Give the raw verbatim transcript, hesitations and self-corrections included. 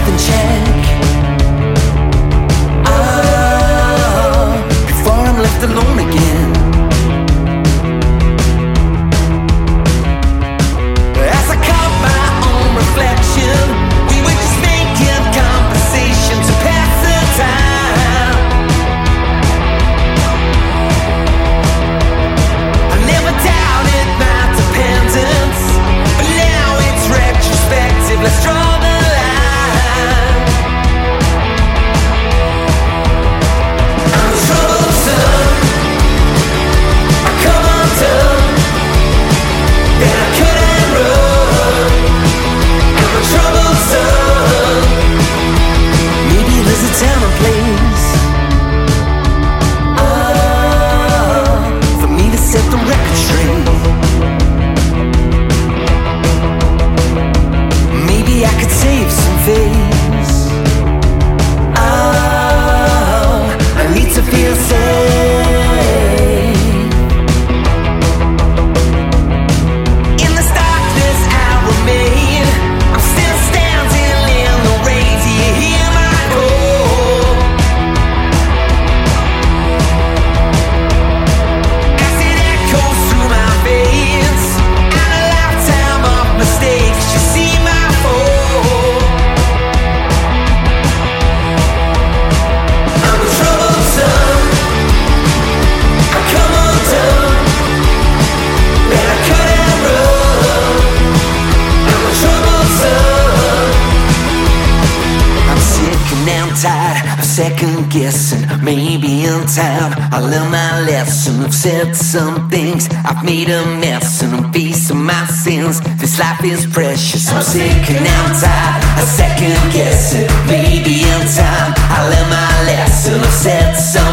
health in check. Oh, before I'm left alone again. As I caught my own reflection, we were just making conversation to pass the time. I never doubted my dependence, but now it's retrospective. Let's draw the line. I'm troublesome, I come undone, then I couldn't run. I'm a troublesome. Maybe there's a time and place, oh, for me to set the record straight. Maybe I could save some face. Oh, I need to feel safe. In this darkness I remain. I'm still standing in the rain. Do you hear my call? As it echoes through my veins, and a lifetime of mistakes. You see my fall. I'm troublesome, I come undone, then I couldn't run. I'm troublesome. I'm sick and I'm tired of second guessing. Maybe in time I'll learn my lesson. I've said some things, I've made a mess, and I'm facing my sins. This life is precious. I'm sick and I'm tired of second guessing. Maybe in time I'll learn my lesson. I've said some